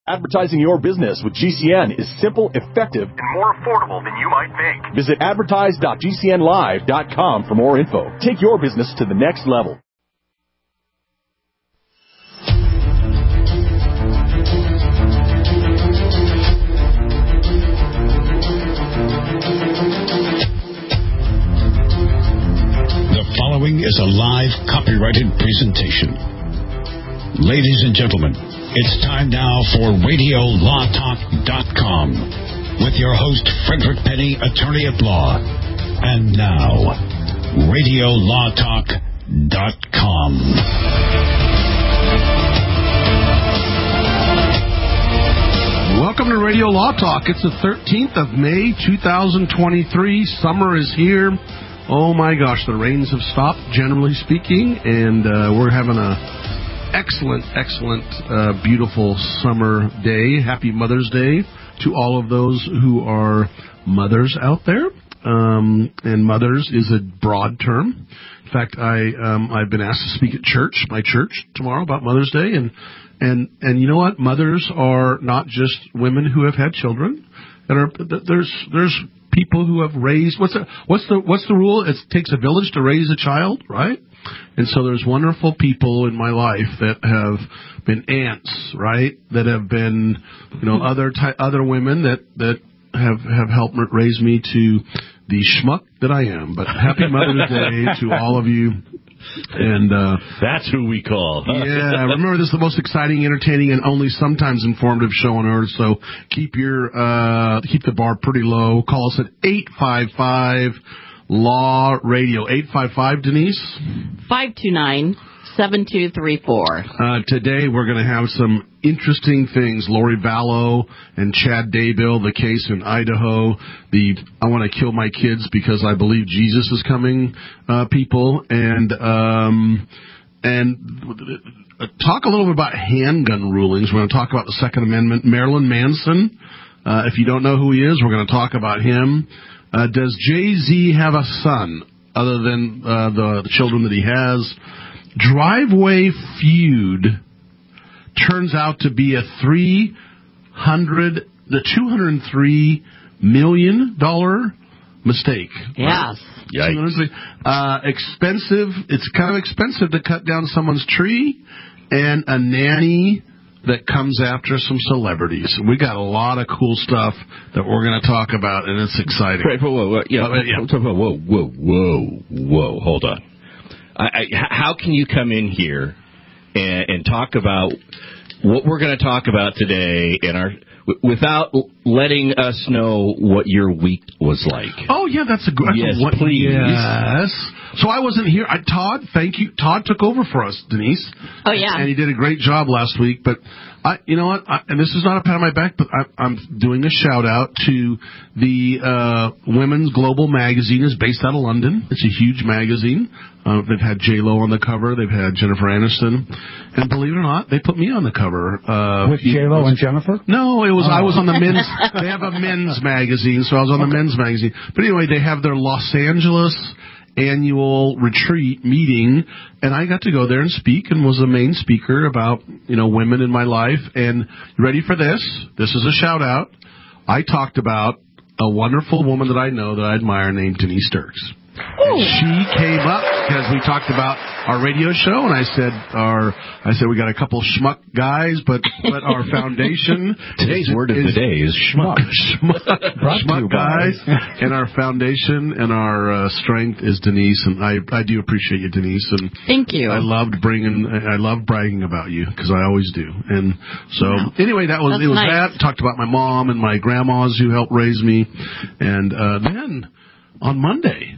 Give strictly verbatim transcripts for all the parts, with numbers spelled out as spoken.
Advertising your business with G C N is simple, effective, and more affordable than you might think. Visit advertise dot g c n live dot com for more info. Take your business to the next level. The following is a live copyrighted presentation. Ladies and gentlemen, it's time now for radio law talk dot com with your host, Frederick Penny, attorney at law. And now, radio law talk dot com. Welcome to Radio Law Talk. It's the thirteenth of May, two thousand twenty-three. Summer is here. Oh my gosh, the rains have stopped, generally speaking, and uh, we're having a excellent, excellent, uh, beautiful summer day. Happy Mother's Day to all of those who are mothers out there. Um, and mothers is a broad term. In fact, I um, I've been asked to speak at church, my church, tomorrow about Mother's Day, and and and you know what? Mothers are not just women who have had children. And are, there's there's people who have raised. What's the what's the what's the rule? It takes a village to raise a child, right? And so there's wonderful people in my life that have been aunts, right? That have been, you know, other ty- other women that, that have have helped raise me to the schmuck that I am. But happy Mother's Day to all of you. And uh, that's who we call. Yeah, remember, this is the most exciting, entertaining, and only sometimes informative show on earth. So keep your uh, keep the bar pretty low. Call us at eight five five Law Radio. eight five five, Denise? five two nine, seven two three four. Uh, today we're going to have some interesting things. Lori Vallow and Chad Daybell, the case in Idaho. The I want to kill my kids because I believe Jesus is coming, uh, people. And, um, and talk a little bit about handgun rulings. We're going to talk about the Second Amendment. Marilyn Manson, uh, if you don't know who he is, we're going to talk about him. Uh, does Jay-Z have a son other than uh, the, the children that he has? Driveway Feud turns out to be a three hundred, the two hundred three million dollars mistake. Yes. Right? Yikes. Uh, expensive. It's kind of expensive to cut down someone's tree, and a nanny that comes after some celebrities. We got a lot of cool stuff that we're going to talk about, and it's exciting. Right, whoa, whoa, whoa, yeah, uh, yeah. whoa, whoa, whoa, whoa, hold on. I, I, how can you come in here and, and talk about what we're going to talk about today in our without letting us know what your week was like? Oh, yeah, that's a good... Yes, what, please. Yes. So I wasn't here. I, Todd, thank you. Todd took over for us, Denise. Oh, yeah. And he did a great job last week. But, I, you know what? I, and this is not a pat on my back, but I, I'm doing a shout-out to the uh, Women's Global magazine. Is based out of London. It's a huge magazine. Uh, they've had J-Lo on the cover. They've had Jennifer Aniston. And believe it or not, they put me on the cover. Uh, With J-Lo and Jennifer? No, it was. Oh. I was on the men's. They have a men's magazine, so I was on okay. the men's magazine. But anyway, they have their Los Angeles annual retreat meeting, and I got to go there and speak and was the main speaker about, you know, women in my life. And ready for this? This is a shout out. I talked about a wonderful woman that I know that I admire named Denise Dirks. And she came up because we talked about our radio show, and I said, "Our," I said we got a couple schmuck guys, but but our foundation. Today's is, word of is, the day is schmuck. Schmuck, schmuck guys, and our foundation and our uh, strength is Denise, and I I do appreciate you, Denise, and thank you. I loved bringing, I loved bragging about you because I always do, and so wow. anyway, that was That's it was nice. that. Talked about my mom and my grandmas who helped raise me, and uh, then on Monday,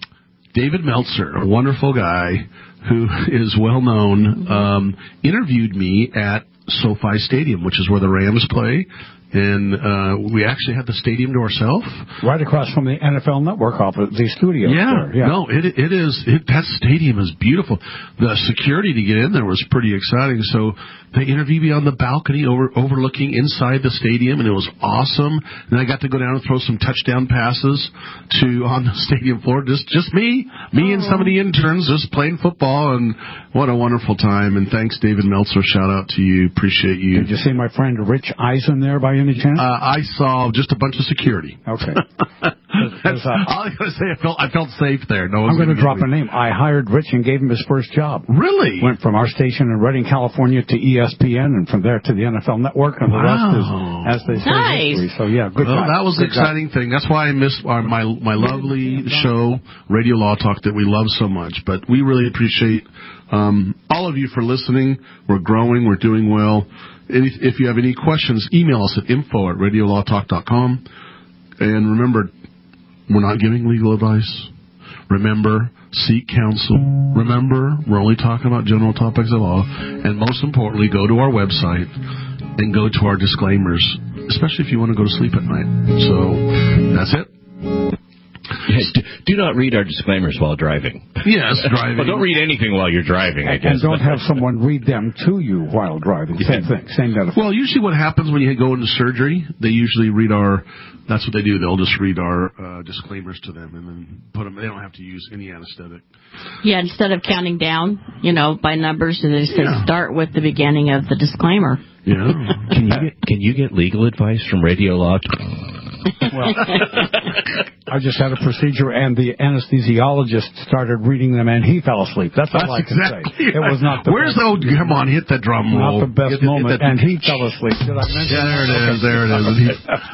David Meltzer, a wonderful guy who is well known, um, interviewed me at SoFi Stadium, which is where the Rams play, and uh, we actually had the stadium to ourselves. Right across from the N F L Network office, the studio. Yeah, there. yeah. no, it it is. It, that stadium is beautiful. The security to get in there was pretty exciting. So they interviewed me on the balcony over overlooking inside the stadium, and it was awesome. And I got to go down and throw some touchdown passes to on the stadium floor. Just just me, me, and some of the interns just playing football, and what a wonderful time. And thanks, David Meltzer. Shout out to you. Appreciate you. Did you see my friend Rich Eisen there by any chance? Uh, I saw just a bunch of security. Okay. That's all I gotta say. I felt I felt safe there. No, I'm going to drop a name. I hired Rich and gave him his first job. Really? Went from our station in Redding, California, to E S P N, and from there to the N F L Network, and the wow. rest is, as they say, nice. history. So yeah, good. Well, guy. that was good the exciting guy. thing. That's why I miss our, my my lovely show, Radio Law Talk, that we love so much. But we really appreciate um, all of you for listening. We're growing. We're doing well. If you have any questions, email us at info at radio law talk dot com. And remember, we're not giving legal advice. Remember, seek counsel. Remember, we're only talking about general topics of law. And most importantly, go to our website and go to our disclaimers, especially if you want to go to sleep at night. So that's it. Yes, do, do not read our disclaimers while driving. Yes, driving. Well, don't read anything while you're driving, I guess. And don't have someone read them to you while driving. Same thing. Same metaphor. Well, usually what happens when you go into surgery, they usually read our, that's what they do. They'll just read our uh, disclaimers to them and then put them, they don't have to use any anesthetic. Yeah, instead of counting down, you know, by numbers, they say Yeah. start with the beginning of the disclaimer. Yeah. Can you get, can you get legal advice from Radio Law? Well, I just had a procedure, and the anesthesiologist started reading them, and he fell asleep. That's all I That's can exactly say. It was not the Where's best, the old, come on, hit that drum roll. not the best Hit the- hit moment, that- and he fell asleep. Did I mention Yeah, there it that? is. There it is.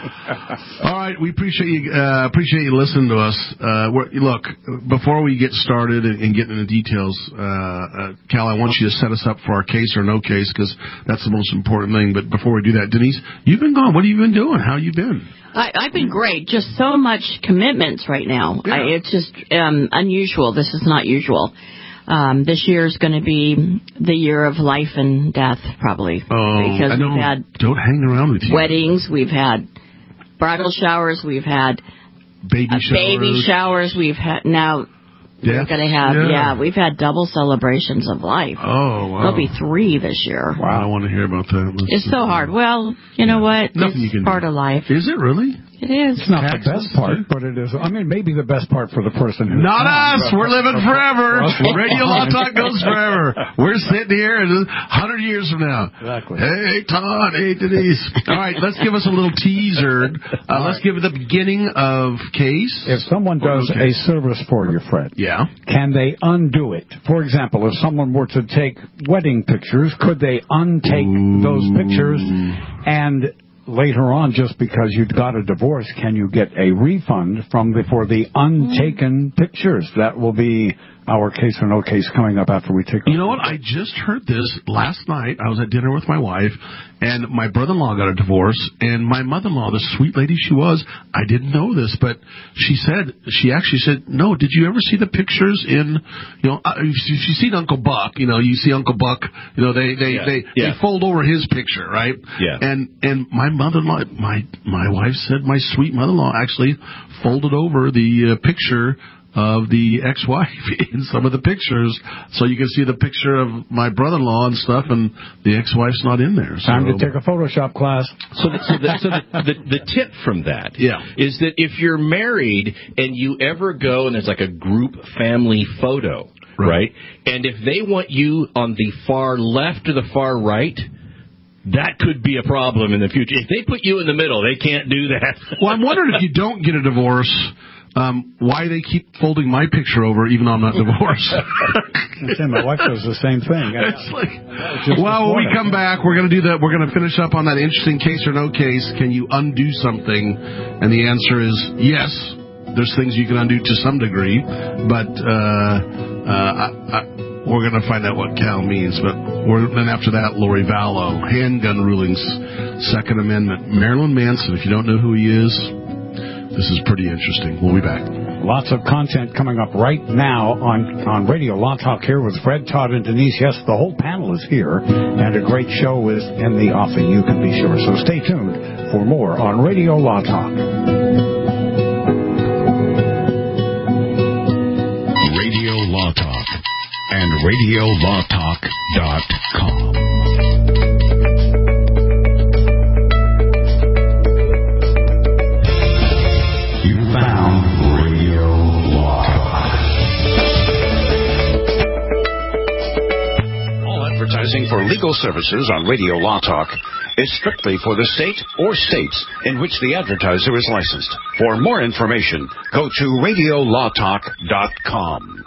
All right, we appreciate you. Uh, appreciate you listening to us. Uh, we're, look, before we get started and, and get into the details, uh, uh, Cal, I want you to set us up for our case or no case, because that's the most important thing. But before we do that, Denise, you've been gone. What have you been doing? How you been? I, I've been great. Just so much commitments right now. Yeah. I, it's just um, unusual. This is not usual. Um, this year is going to be the year of life and death, probably. Oh, because I know. we've had Don't hang around with you. weddings, we've had bridal showers, we've had Baby uh, showers. baby showers, we've had now. We're Death? going to have, Yeah. yeah. we've had double celebrations of life. Oh, wow. There'll be three this year. Wow. I want to hear about that. Let's It's see. so hard. Well, you know what? Nothing you it's can part do. of life. Is it really? It is. It's not the Taxes, best part, too? but it is. I mean, maybe the best part for the person who. Not us. We're living forever. us, we're Radio Law fine. Talk goes forever. We're sitting here in a hundred years from now. Exactly. Hey, Todd. Hey, Denise. All right, let's give us a little teaser. Uh, let's give it the beginning of case. If someone does Okay. a service for you, Fred, Yeah. can they undo it? For example, if someone were to take wedding pictures, could they untake Ooh. those pictures and later on, just because you got a divorce, can you get a refund from the for the untaken pictures? That will be our case or no case coming up after we take. You know what? I just heard this last night. I was at dinner with my wife, and my brother-in-law got a divorce, and my mother-in-law, the sweet lady she was, I didn't know this, but she said, she actually said, no, did you ever see the pictures in, you know, uh, if you've seen Uncle Buck, you know, you see Uncle Buck, you know, they, they, Yeah, they, yeah. they fold over his picture, right? Yeah. And, and my mother-in-law, my, my wife said my sweet mother-in-law actually folded over the uh, picture of the ex-wife in some of the pictures, so you can see the picture of my brother-in-law and stuff, and the ex-wife's not in there. So. Time to take a Photoshop class. So, the, so, the, so the, the, the tip from that Yeah. is that if you're married and you ever go and there's like a group family photo, Right. right? And if they want you on the far left or the far right, that could be a problem in the future. If they put you in the middle, they can't do that. Well, I'm wondering if you don't get a divorce, um, why they keep folding my picture over even though I'm not divorced. My wife does the same thing. It's like, well, when we come back, we're going to do that. We're going to finish up on that interesting case or no case. Can you undo something? And the answer is yes. There's things you can undo to some degree, but uh, uh, I, I, we're going to find out what Cal means. But we're, then after that, Lori Vallow, handgun rulings, Second Amendment, Marilyn Manson. If you don't know who he is, this is pretty interesting. We'll be back. Lots of content coming up right now on, on Radio Law Talk here with Fred, Todd, and Denise. Yes, the whole panel is here, and a great show is in the offing, you can be sure. So stay tuned for for more on Radio Law Talk. Radio Law Talk and radio law talk dot com. You found Radio Law Talk. All advertising for legal services on Radio Law Talk is strictly for the state or states in which the advertiser is licensed. For more information, go to radio law talk dot com.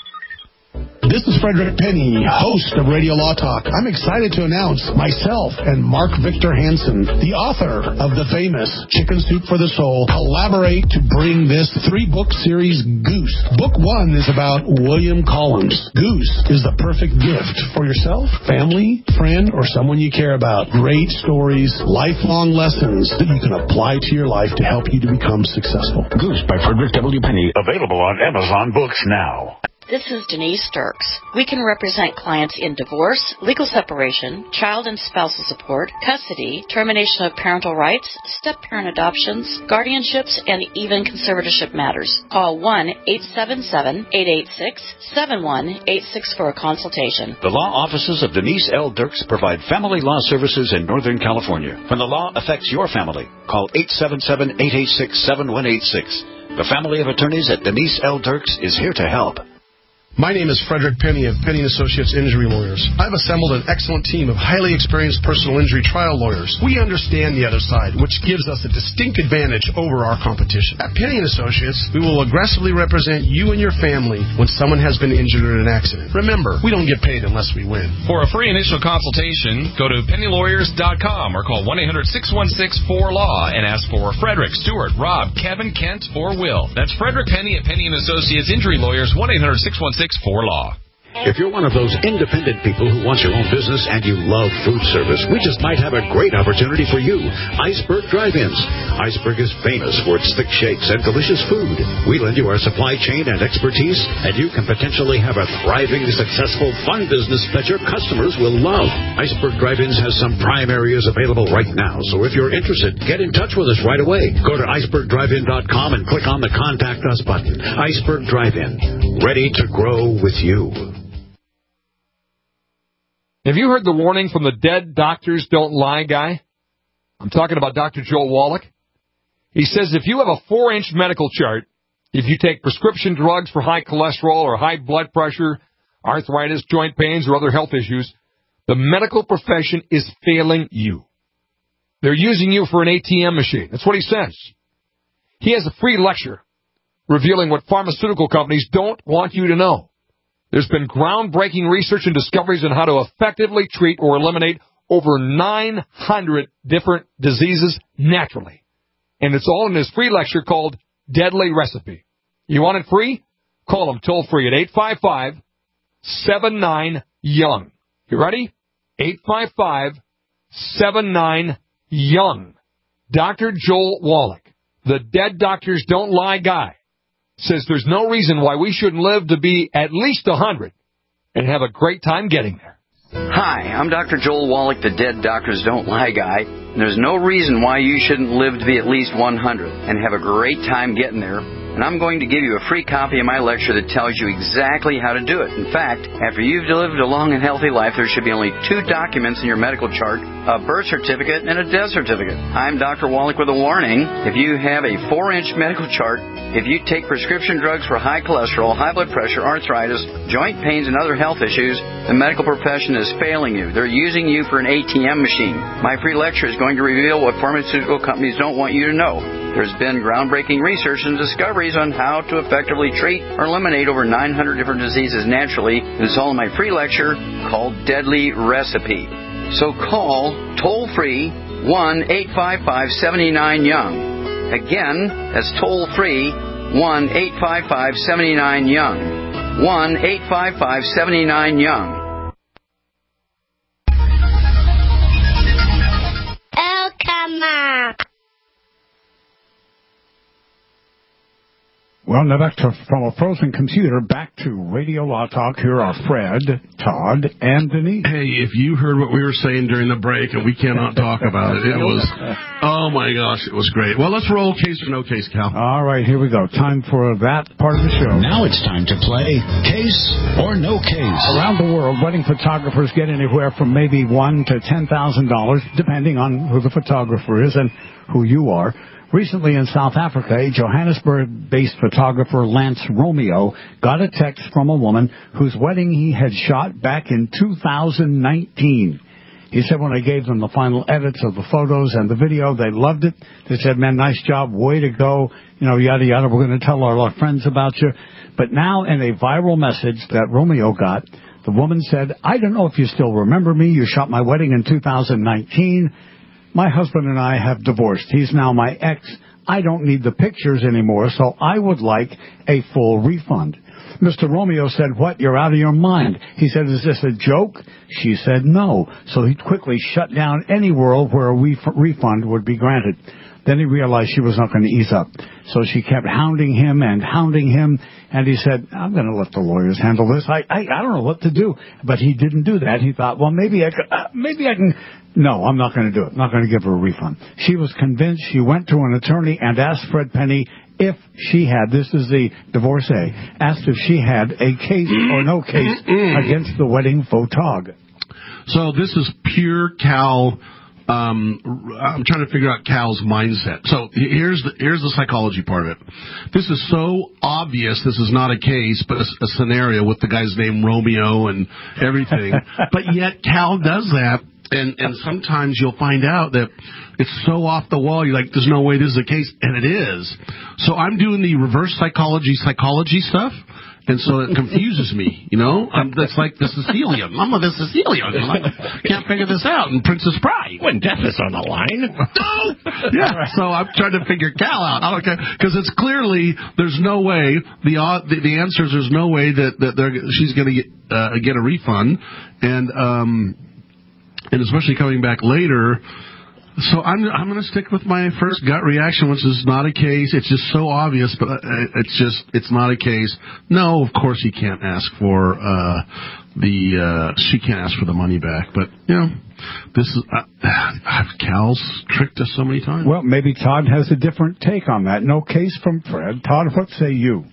This is Frederick Penny, host of Radio Law Talk. I'm excited to announce myself and Mark Victor Hansen, the author of the famous Chicken Soup for the Soul, collaborate to bring this three-book series, Goose. Book one is about William Collins. Goose is the perfect gift for yourself, family, friend, or someone you care about. Great stories, lifelong lessons that you can apply to your life to help you to become successful. Goose by Frederick W. Penny, available on Amazon Books now. This is Denise Dirks. We can represent clients in divorce, legal separation, child and spousal support, custody, termination of parental rights, step-parent adoptions, guardianships, and even conservatorship matters. Call one eight seven seven, eight eight six, seven one eight six for a consultation. The law offices of Denise L. Dirks provide family law services in Northern California. When the law affects your family, call eight seven seven, eight eight six, seven one eight six. The family of attorneys at Denise L. Dirks is here to help. My name is Frederick Penny of Penny and Associates Injury Lawyers. I've assembled an excellent team of highly experienced personal injury trial lawyers. We understand the other side, which gives us a distinct advantage over our competition. At Penny and Associates, we will aggressively represent you and your family when someone has been injured in an accident. Remember, we don't get paid unless we win. For a free initial consultation, go to penny lawyers dot com or call one eight hundred, six one six, four law and ask for Frederick, Stewart, Rob, Kevin, Kent, or Will. That's Frederick Penny at Penny and Associates Injury Lawyers, one eight hundred, six one six, four law. If you're one of those independent people who wants your own business and you love food service, we just might have a great opportunity for you. Iceberg Drive-Ins. Iceberg is famous for its thick shakes and delicious food. We lend you our supply chain and expertise, and you can potentially have a thriving, successful, fun business that your customers will love. Iceberg Drive-Ins has some prime areas available right now, so if you're interested, get in touch with us right away. Go to iceberg drive in dot com and click on the Contact Us button. Iceberg Drive-In, ready to grow with you. Have you heard the warning from the dead doctors don't lie guy? I'm talking about Doctor Joel Wallach. He says if you have a four-inch medical chart, if you take prescription drugs for high cholesterol or high blood pressure, arthritis, joint pains, or other health issues, the medical profession is failing you. They're using you for an A T M machine. That's what he says. He has a free lecture revealing what pharmaceutical companies don't want you to know. There's been groundbreaking research and discoveries on how to effectively treat or eliminate over nine hundred different diseases naturally. And it's all in this free lecture called Deadly Recipe. You want it free? Call him toll free at eight five five, seven nine, young. You ready? eight five five, seven nine, young. Doctor Joel Wallach, the dead doctors don't lie guy, says there's no reason why we shouldn't live to be at least one hundred and have a great time getting there. Hi, I'm Doctor Joel Wallach, the Dead Doctors Don't Lie guy. And there's no reason why you shouldn't live to be at least one hundred and have a great time getting there. And I'm going to give you a free copy of my lecture that tells you exactly how to do it. In fact, after you've lived a long and healthy life, there should be only two documents in your medical chart, a birth certificate and a death certificate. I'm Doctor Wallach with a warning. If you have a four-inch medical chart, if you take prescription drugs for high cholesterol, high blood pressure, arthritis, joint pains, and other health issues, the medical profession is failing you. They're using you for an A T M machine. My free lecture is going to reveal what pharmaceutical companies don't want you to know. There's been groundbreaking research and discoveries on how to effectively treat or eliminate over nine hundred different diseases naturally. It's all in my free lecture called Deadly Recipe. So call toll-free one eight five five, seven nine, young. Again, that's toll-free one eight five five, seven nine, young. one eight five five, seven nine, young. Oh, come on. Well, now back to, from a frozen computer, back to Radio Law Talk. Here are Fred, Todd, and Denise. Hey, if you heard what we were saying during the break, and we cannot talk about it, it was, oh my gosh, it was great. Well, let's roll case or no case, Cal. All right, here we go. Time for that part of the show. Now it's time to play Case or No Case. Around the world, wedding photographers get anywhere from maybe one to ten thousand dollars, depending on who the photographer is and who you are. Recently in South Africa, a Johannesburg-based photographer, Lance Romeo, got a text from a woman whose wedding he had shot back in two thousand nineteen. He said when I gave them the final edits of the photos and the video, they loved it. They said, man, nice job, way to go, you know, yada, yada. We're going to tell all our friends about you. But now in a viral message that Romeo got, the woman said, I don't know if you still remember me. You shot my wedding in two thousand nineteen. My husband and I have divorced. He's now my ex. I don't need the pictures anymore, so I would like a full refund. Mister Romeo said, what? You're out of your mind. He said, is this a joke? She said, no. So he quickly shut down any world where a ref- refund would be granted. Then he realized she was not going to ease up. So she kept hounding him and hounding him, and he said, I'm going to let the lawyers handle this. I, I I don't know what to do. But he didn't do that. He thought, well, maybe I could, uh, maybe I can. No, I'm not going to do it. I'm not going to give her a refund. She was convinced. She went to an attorney and asked Fred Penny if she had, this is the divorcee, asked if she had a case or no case against the wedding photog. So this is pure Cal. Um, I'm trying to figure out Cal's mindset. So here's the here's the psychology part of it. This is so obvious. This is not a case, but a, a scenario with the guy's name Romeo and everything. But yet Cal does that, and and sometimes you'll find out that it's so off the wall. You're like, there's no way this is a case, and it is. So I'm doing the reverse psychology psychology stuff. And so it confuses me, you know? I'm, it's like the Sicilian. Mama, the Sicilian. I can't figure this out. And Princess Bride. When death is on the line. No! Yeah, so I'm trying to figure Cal out. I don't care. Because it's clearly, there's no way, the the, the answer is there's no way that, that they're, she's going to get, uh, get a refund. And, um, and especially coming back later. So I'm I'm going to stick with my first gut reaction, which is not a case. It's just so obvious, but it's just it's not a case. No, of course he can't ask for uh, the uh, she can't ask for the money back. But you know, this is uh, Cal's tricked us so many times. Well, maybe Todd has a different take on that. No case from Fred. Todd, what say you?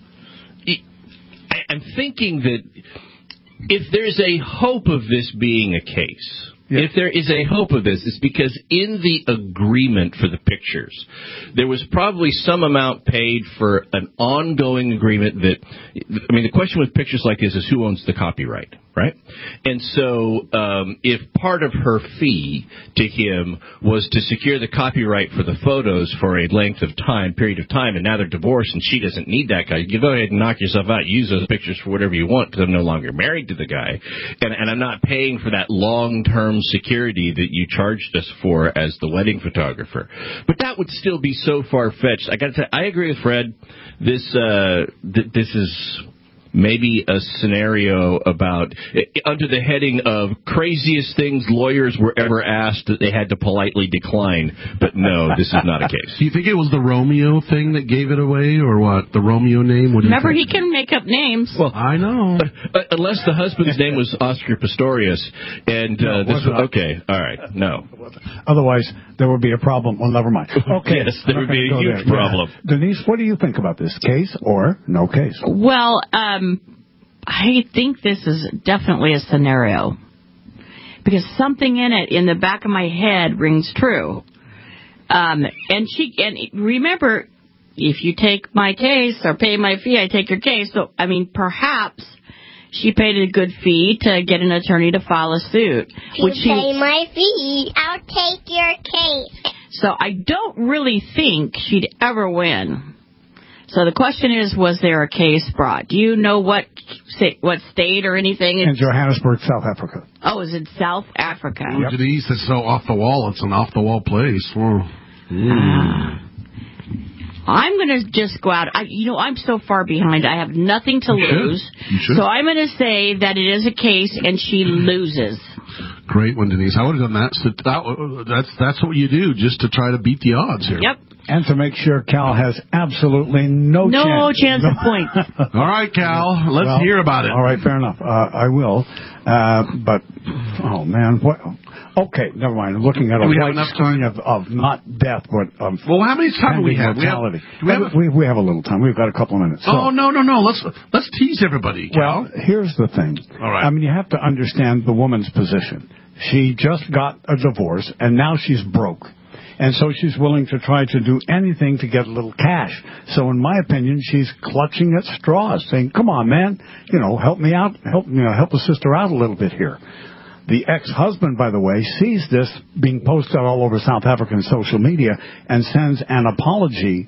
I'm thinking that if there's a hope of this being a case. If there is a hope of this, it's because in the agreement for the pictures, there was probably some amount paid for an ongoing agreement that, I mean, the question with pictures like this is who owns the copyright, right? And so um, if part of her fee to him was to secure the copyright for the photos for a length of time, period of time, and now they're divorced and she doesn't need that guy, you go ahead and knock yourself out. Use those pictures for whatever you want because I'm no longer married to the guy. And, and I'm not paying for that long-term security that you charged us for as the wedding photographer. But that would still be so far-fetched. I got to say, I agree with Fred. This uh, th- this is maybe a scenario about, under the heading of craziest things lawyers were ever asked that they had to politely decline. But no, this is not a case. Do you think it was the Romeo thing that gave it away, or what? The Romeo name? What do you Remember, think? he can make up names. Well, I know. Uh, unless the husband's name was Oscar Pistorius. And uh, No, this was okay, all right, no. Otherwise, there would be a problem. Well, never mind. Okay. Yes, there would be a huge there. problem. Yeah. Denise, what do you think about this? Case or no case? Well, um, I think this is definitely a scenario. Because something in it, in the back of my head, rings true. Um, and she, and remember, if you take my case or pay my fee, I take your case. So, I mean, perhaps she paid a good fee to get an attorney to file a suit. You Which she, pay my fee, I'll take your case. So I don't really think she'd ever win. So the question is, was there a case brought? Do you know what what state or anything? In Johannesburg, South Africa. Oh, is it South Africa? Yep. Denise, it's so off the wall. It's an off the wall place. Oh. Mm. I'm going to just go out. I, you know, I'm so far behind. I have nothing to you lose. Should. You should. So I'm going to say that it is a case and she loses. Great one, Denise. I would have done that. So that. That's that's what you do just to try to beat the odds here. Yep. And to make sure Cal has absolutely no, no chance. chance of point. All right, Cal, let's well, hear about it. All right, fair enough. Uh, I will. Uh, but, oh, man, what... Okay, never mind. I'm looking at a we white screen of, of not death, but of well, how many time do we have? Mortality. We have, do we, have a, we, we have a little time. We've got a couple of minutes. So. Oh no, no, no! Let's let's tease everybody. Cal. Well, here's the thing. All right. I mean, you have to understand the woman's position. She just got a divorce, and now she's broke. And so she's willing to try to do anything to get a little cash. So in my opinion, she's clutching at straws, saying, come on, man, you know, help me out, help you know, help a sister out a little bit here. The ex-husband, by the way, sees this being posted all over South African social media and sends an apology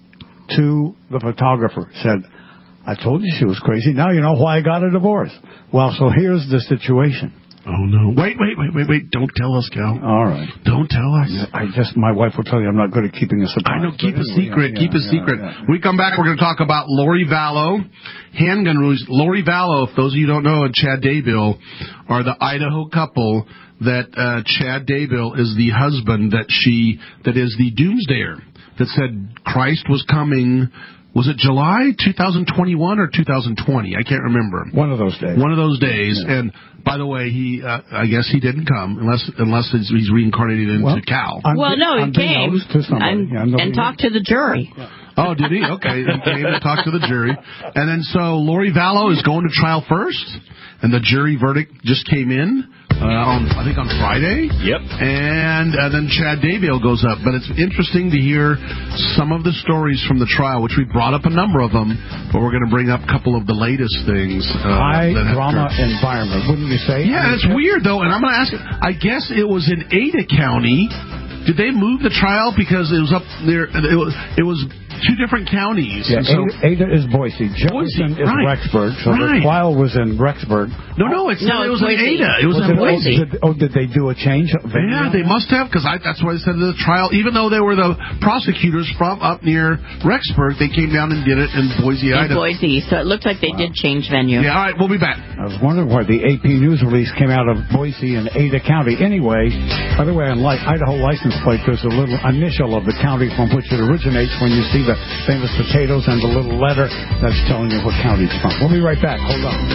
to the photographer. Said, I told you she was crazy. Now you know why I got a divorce. Well, so here's the situation. Oh, no. Wait, wait, wait, wait, wait. Don't tell us, Cal. All right. Don't tell us. I just, my wife will tell you I'm not good at keeping a surprise. I know. Keep a anyway, secret. Yeah, keep a yeah, secret. Yeah, yeah. We come back, we're going to talk about Lori Vallow, handgun rules. Lori Vallow, if those of you who don't know, and Chad Daybell are the Idaho couple that uh, Chad Daybell is the husband that she, that is the doomsdayer that said Christ was coming. Was it July twenty twenty-one or two thousand twenty? I can't remember. One of those days. One of those days. Yeah. And by the way, he uh, I guess he didn't come unless unless he's, he's reincarnated into well, Cal. Well, no, he came and, yeah, and talked to the jury. Yeah. Oh, did he? Okay. He came and talked to the jury. And then so Lori Vallow is going to trial first, and the jury verdict just came in. Uh, on, I think on Friday. Yep. And uh, then Chad Daybell goes up. But it's interesting to hear some of the stories from the trial, which we brought up a number of them, but we're going to bring up a couple of the latest things. Uh, High drama occurred. Environment, wouldn't you say? Yeah, I mean, it's weird, though. And I'm going to ask you, I guess it was in Ada County. Did they move the trial because it was up there? It was, it was two different counties. Yeah, so, Ada, Ada is Boise. Jefferson Boise, is right. Rexburg. So right. the trial was in Rexburg. No, no, it's no, it was in Ada. It was, was in it, Boise. Oh did, oh, did they do a change? Yeah, they must have, because that's why they said the trial, even though they were the prosecutors from up near Rexburg, they came down and did it in Boise, in Idaho. Boise, so it looked like they wow. did change venue. Yeah, all right, we'll be back. I was wondering why the A P News release came out of Boise and Ada County. Anyway, by the way, on like Idaho license plate, there's a little initial of the county from which it originates when you see the famous potatoes and the little letter that's telling you what county it's from. We'll be right back. Hold on.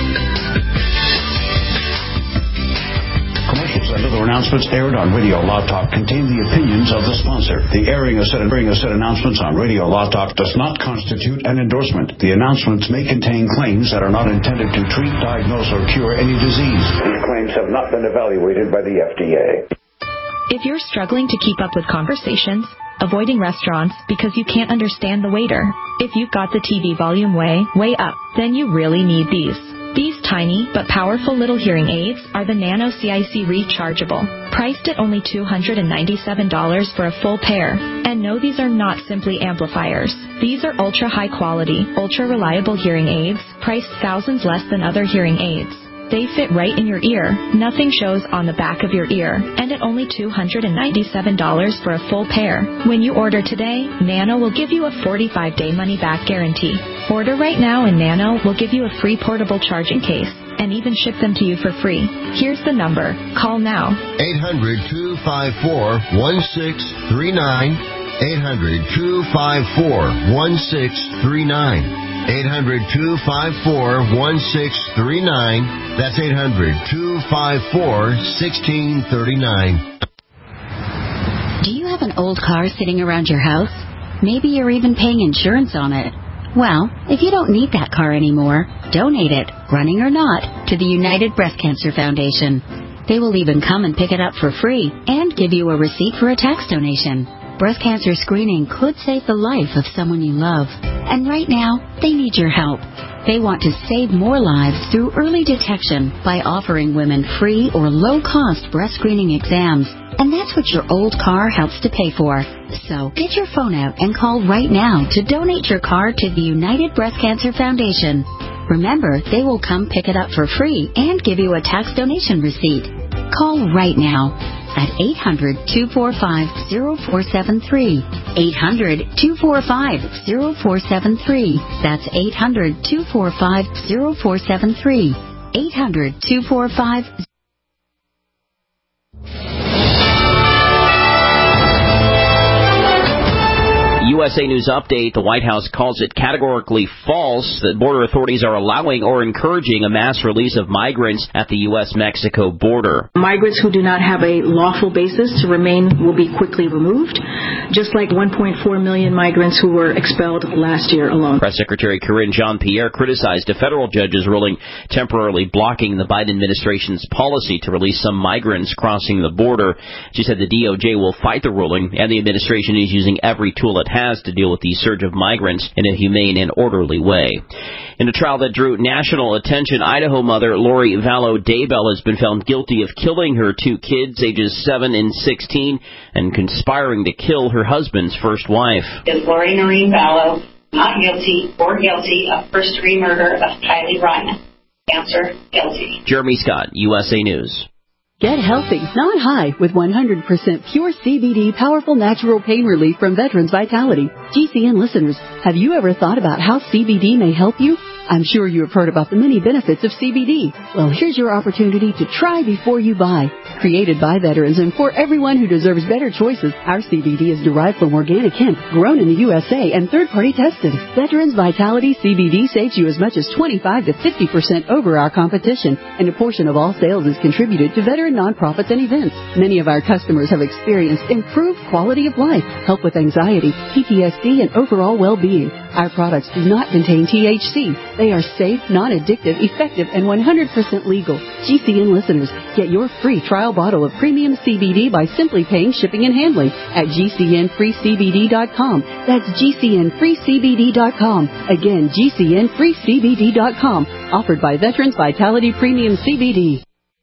Commercials and other announcements aired on Radio Law Talk contain the opinions of the sponsor. The airing of said, airing of said announcements on Radio Law Talk does not constitute an endorsement. The announcements may contain claims that are not intended to treat, diagnose, or cure any disease. These claims have not been evaluated by the F D A. If you're struggling to keep up with conversations, avoiding restaurants because you can't understand the waiter, if you've got the T V volume way, way up, then you really need these. These tiny but powerful little hearing aids are the Nano C I C Rechargeable, priced at only two hundred ninety-seven dollars for a full pair. And no, these are not simply amplifiers. These are ultra high quality, ultra reliable hearing aids, priced thousands less than other hearing aids. They fit right in your ear. Nothing shows on the back of your ear. And at only two hundred ninety-seven dollars for a full pair. When you order today, Nano will give you a forty-five day money-back guarantee. Order right now and Nano will give you a free portable charging case and even ship them to you for free. Here's the number. Call now. eight hundred, two five four, one six three nine. eight hundred, two five four, one six three nine. eight hundred, two five four, one six three nine. That's eight hundred, two five four, one six three nine. Do you have an old car sitting around your house? Maybe you're even paying insurance on it. Well, if you don't need that car anymore, donate it, running or not, to the United Breast Cancer Foundation. They will even come and pick it up for free and give you a receipt for a tax donation. Breast cancer screening could save the life of someone you love. And right now, they need your help. They want to save more lives through early detection by offering women free or low-cost breast screening exams. And that's what your old car helps to pay for. So get your phone out and call right now to donate your car to the United Breast Cancer Foundation. Remember, they will come pick it up for free and give you a tax donation receipt. Call right now at eight hundred, two four five, zero four seven three. eight hundred, two four five, zero four seven three. That's eight hundred, two four five, zero four seven three. eight hundred, two four five, zero four seven three. U S A News Update, the White House calls it categorically false that border authorities are allowing or encouraging a mass release of migrants at the U S Mexico border. Migrants who do not have a lawful basis to remain will be quickly removed, just like one point four million migrants who were expelled last year alone. Press Secretary Karine Jean-Pierre criticized a federal judge's ruling temporarily blocking the Biden administration's policy to release some migrants crossing the border. She said the D O J will fight the ruling, and the administration is using every tool it has to deal with the surge of migrants in a humane and orderly way. In a trial that drew national attention, Idaho mother Lori Vallow Daybell has been found guilty of killing her two kids, ages seven and sixteen, and conspiring to kill her husband's first wife. Is Lori Noreen Vallow not guilty or guilty of first-degree murder of Kylie Ryan? Answer, guilty. Jeremy Scott, U S A News. Get healthy, not high, with one hundred percent pure C B D powerful natural pain relief from Veterans Vitality. G C N listeners, have you ever thought about how C B D may help you? I'm sure you have heard about the many benefits of C B D. Well, here's your opportunity to try before you buy. Created by veterans and for everyone who deserves better choices, our C B D is derived from organic hemp, grown in the U S A and third-party tested. Veterans Vitality C B D saves you as much as twenty-five to fifty percent over our competition, and a portion of all sales is contributed to veteran nonprofits and events. Many of our customers have experienced improved quality of life, help with anxiety, P T S D, and overall well-being. Our products do not contain T H C. They are safe, non-addictive, effective, and one hundred percent legal. G C N listeners, get your free trial bottle of premium C B D by simply paying shipping and handling at G C N free C B D dot com. That's G C N free C B D dot com. Again, G C N free C B D dot com. Offered by Veterans Vitality Premium C B D.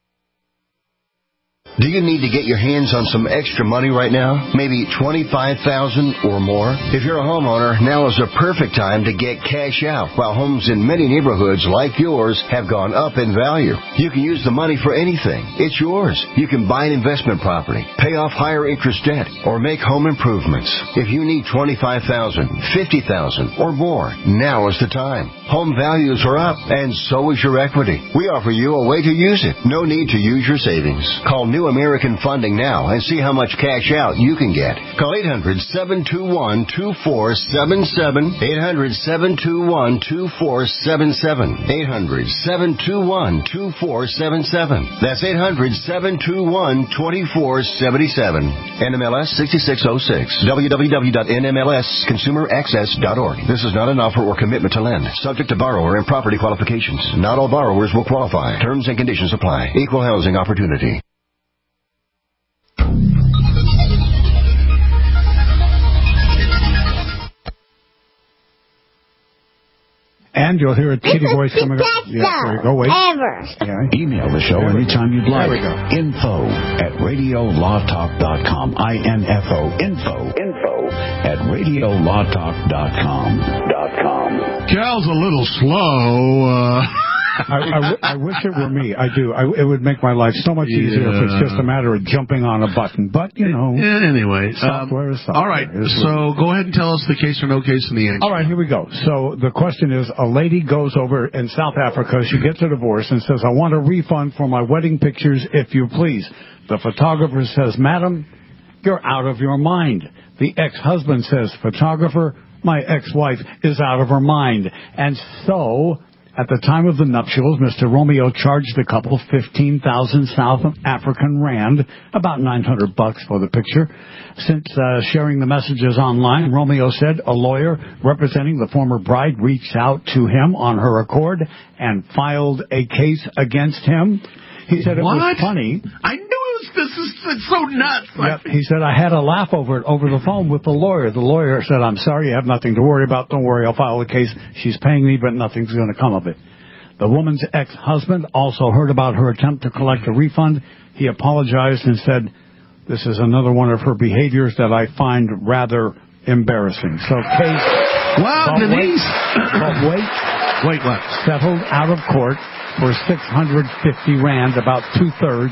Do you need to get your hands on some extra money right now? Maybe twenty-five thousand dollars or more? If you're a homeowner, now is the perfect time to get cash out. While homes in many neighborhoods like yours have gone up in value, you can use the money for anything. It's yours. You can buy an investment property, pay off higher interest debt, or make home improvements. If you need twenty-five thousand dollars, fifty thousand dollars, or more, now is the time. Home values are up, and so is your equity. We offer you a way to use it. No need to use your savings. Call New American Funding now and see how much cash out you can get. Call eight hundred, seven two one, two four seven seven, eight hundred, seven two one, two four seven seven, eight hundred, seven two one, two four seven seven. That's eight hundred, seven two one, two four seven seven. N M L S sixty-six oh six. w w w dot n m l s consumer access dot org. This is not an offer or commitment to lend. Subject to borrower and property qualifications. Not all borrowers will qualify. Terms and conditions apply. Equal housing opportunity. And you'll hear a kitty voice coming up. Yeah, there you go. Wait. Ever. Yeah. Email the show anytime you'd like. There we go. Info at radio law talk dot com. I N F O. Info. Info at radio law talk dot com. Dot com. Cal's a little slow. Uh... I, I, w- I wish it were me. I do. I, it would make my life so much easier yeah. if it's just a matter of jumping on a button. But, you know. Yeah, anyway. Software um, is software. All right. So go ahead and tell us the case or no case in the answer. All right, here we go. So the question is, a lady goes over in South Africa. She gets a divorce and says, I want a refund for my wedding pictures, if you please. The photographer says, Madam, you're out of your mind. The ex-husband says, Photographer, my ex-wife is out of her mind. And so... At the time of the nuptials, Mister Romeo charged the couple fifteen thousand South African rand, about nine hundred bucks for the picture. Since uh, sharing the messages online, Romeo said a lawyer representing the former bride reached out to him on her accord and filed a case against him. He said it what? was funny. I knew it was, this is it's so nuts. Yep. He said, I had a laugh over it over the phone with the lawyer. The lawyer said, I'm sorry, you have nothing to worry about. Don't worry, I'll file the case. She's paying me, but nothing's going to come of it. The woman's ex-husband also heard about her attempt to collect a refund. He apologized and said, this is another one of her behaviors that I find rather embarrassing. So case... Wow, Denise! Wait, but wait, wait, what? Settled out of court for six hundred fifty rand, about two-thirds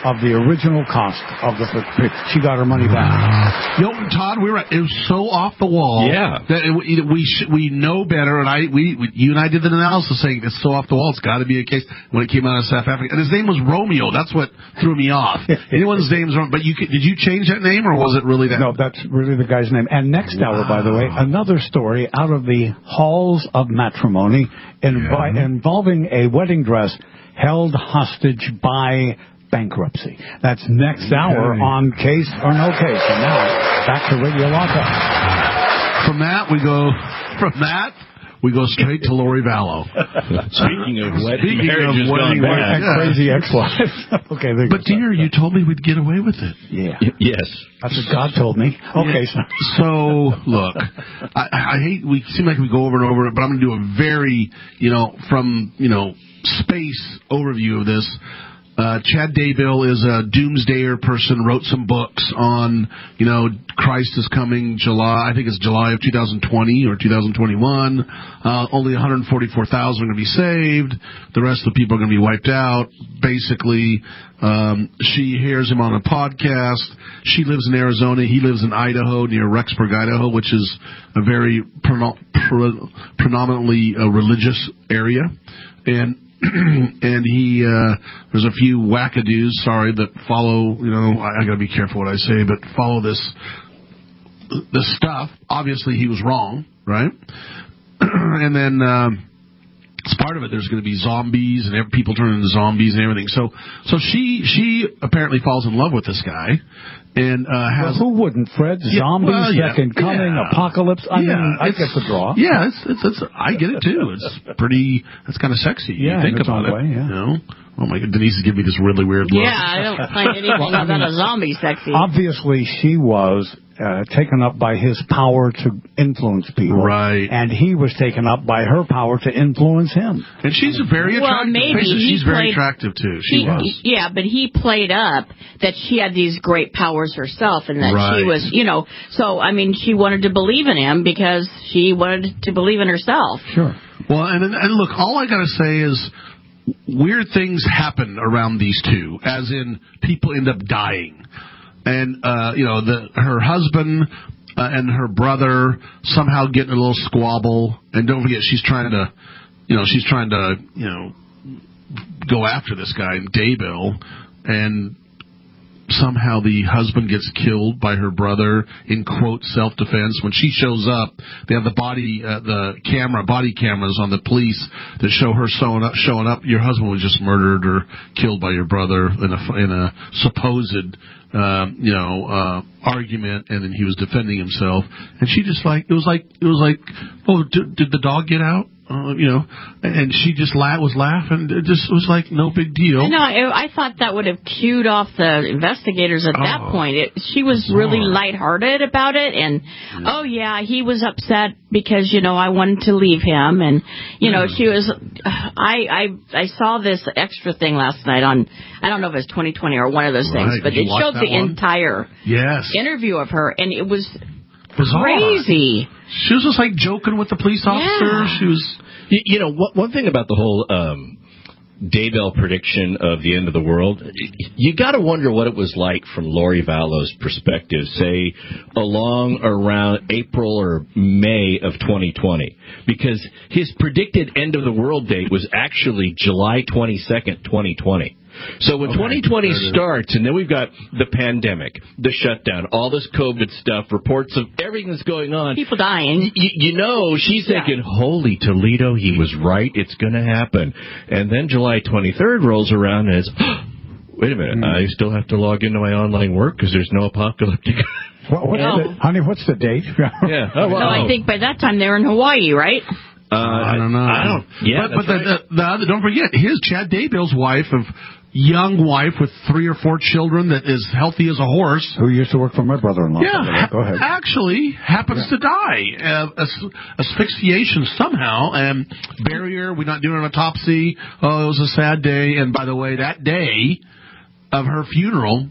of the original cost of the picture. She got her money back. Yo, Todd, we were it was so off the wall. Yeah. That it, we sh- we know better, and I we, we you and I did the analysis saying it's so off the wall. It's got to be a case when it came out of South Africa, and his name was Romeo. That's what threw me off. Anyone's name's wrong, but you could, did you change that name, or was it really that? No, that's really the guy's name. And next wow. hour, by the way, another story out of the halls of matrimony invi- yeah. involving a wedding dress held hostage by bankruptcy. That's next okay. hour on Case or No Case. And now, back to Radio Law Talk. From that, we go, from that, we go straight to Lori Vallow. Speaking of wedding, Speaking marriage of wedding, and yeah. crazy ex-wife. Okay, there but dear, you told me we'd get away with it. Yeah. Y- yes. That's what God told me. Okay. Yeah. So, look, I, I hate, we seem like we go over and over it, but I'm going to do a very, you know, from, you know, space overview of this. Uh, Chad Daybell is a doomsdayer person, wrote some books on, you know, Christ is coming July, I think it's July of two thousand twenty or two thousand twenty-one. Uh, only one hundred forty-four thousand are going to be saved. The rest of the people are going to be wiped out. Basically, um, she hears him on a podcast. She lives in Arizona. He lives in Idaho, near Rexburg, Idaho, which is a very pre- pre- predominantly uh, religious area. And and he, uh, there's a few wackadoos, sorry, that follow, you know, I, I gotta be careful what I say, but follow this, this stuff. Obviously he was wrong, right? And then, um, as part of it, there's going to be zombies and every, people turn into zombies and everything. So, so she, she apparently falls in love with this guy. And, uh, has. Well, who wouldn't, Fred? Yeah, Zombies, well, yeah, second coming, yeah. apocalypse. I yeah, mean, I get the draw. Yeah, it's, it's, it's, I get it too. It's pretty, it's kind of sexy. Yeah, you think in its about own it. way, yeah. You know? Oh my God, Denise is giving me this really weird look. Yeah, I don't find anything Well, I about mean, a zombie sexy. Obviously, she was uh, taken up by his power to influence people. Right. And he was taken up by her power to influence him. And she's a very Well, attractive. maybe She's he very played- attractive too. She He- was. Yeah, but he played up that she had these great powers herself and that Right. she was, you know, so, I mean, she wanted to believe in him because she wanted to believe in herself. Sure. Well, and and look, all I got to say is weird things happen around these two, as in people end up dying. And, uh, you know, the her husband uh, and her brother somehow get in a little squabble. And don't forget, she's trying to, you know, she's trying to, you know, go after this guy, Daybell. And somehow the husband gets killed by her brother in, quote, self-defense. When she shows up, they have the body, uh, the camera, body cameras on the police that show her showing up, showing up. Your husband was just murdered or killed by your brother in a, in a supposed, um, you know, uh, argument, and then he was defending himself. And she just like, it was like, it was like, oh, did, did the dog get out? Uh, you know, and she just la- was laughing. It just was like no big deal. No, I I thought that would have cued off the investigators at Oh, that point. It, she was bizarre. really lighthearted about it, and Yeah. oh yeah, he was upset because you know I wanted to leave him, and you know she was. I I I saw this extra thing last night on I don't know if it was twenty twenty or one of those Right. things, but Did you it watch showed that the one? entire Yes. interview of her, and it was Bizarre. crazy. She was just like joking with the police officer. Yeah. She was. You, you know, one, one thing about the whole um, Daybell prediction of the end of the world, you got to wonder what it was like from Lori Vallow's perspective, say, along around April or May of twenty twenty. Because his predicted end of the world date was actually July twenty-second, twenty twenty. So when Okay. twenty twenty starts, and then we've got the pandemic, the shutdown, all this COVID stuff, reports of everything that's going on. People dying. Y- you know, she's Yeah. thinking, holy Toledo, he was right, it's going to happen. And then July twenty-third rolls around and it's, wait a minute, Mm. I still have to log into my online work because there's no apocalyptic. What, what's No. the, honey, what's the date? yeah. Oh, wow. No, I think by that time they were in Hawaii, right? Uh, I don't know. I don't. Yeah, but, but that's the, right. the, the other, don't forget, his Chad Daybell's wife, of young wife with three or four children that is healthy as a horse. Who used to work for my brother-in-law. Yeah, Go ahead. actually happens Yeah. to die. Uh, as- asphyxiation somehow, and barrier, we're not doing an autopsy. Oh, it was a sad day. And by the way, that day of her funeral,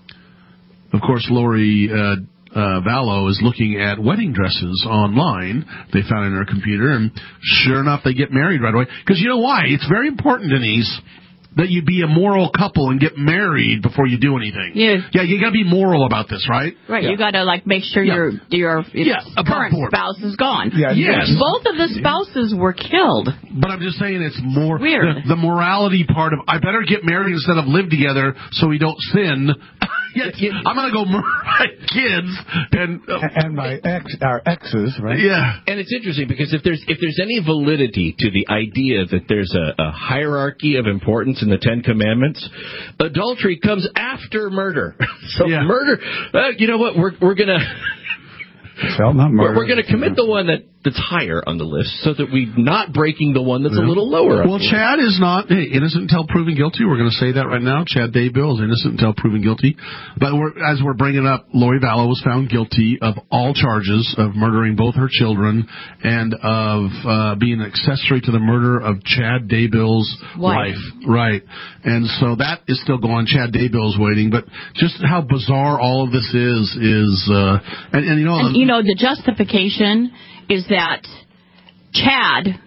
of course, Lori uh, uh, Vallow is looking at wedding dresses online. They found it in her computer, and sure enough, they get married right away. Because you know why? It's very important, Denise, that you be a moral couple and get married before you do anything. Yeah. Yeah, you got to be moral about this, right? Right. Yeah. You got to like make sure Yeah. your your Yeah, current board. spouse is gone. Yeah, yes. Both of the spouses were killed. But I'm just saying it's more Weird. The, the morality part of I better get married instead of live together so we don't sin. Yes, I'm going to go murder my kids and uh, and my ex, our exes, right? Yeah. And it's interesting because if there's if there's any validity to the idea that there's a, a hierarchy of importance in the Ten Commandments, adultery comes after murder. So Yeah. murder, uh, you know what? We're we're gonna. Well, not We're, murder. we're going to commit the one that, that's higher on the list so that we're not breaking the one that's a little lower. Well, Chad is not hey, innocent until proven guilty. We're going to say that right now. Chad Daybill is innocent until proven guilty. But we're, as we're bringing up, Lori Vallow was found guilty of all charges of murdering both her children and of uh, being an accessory to the murder of Chad Daybill's Wife. wife. Right. And so that is still going. Chad Daybill's waiting. But just how bizarre all of this is, is, uh, and, and you know, And, you know, the justification is that Chad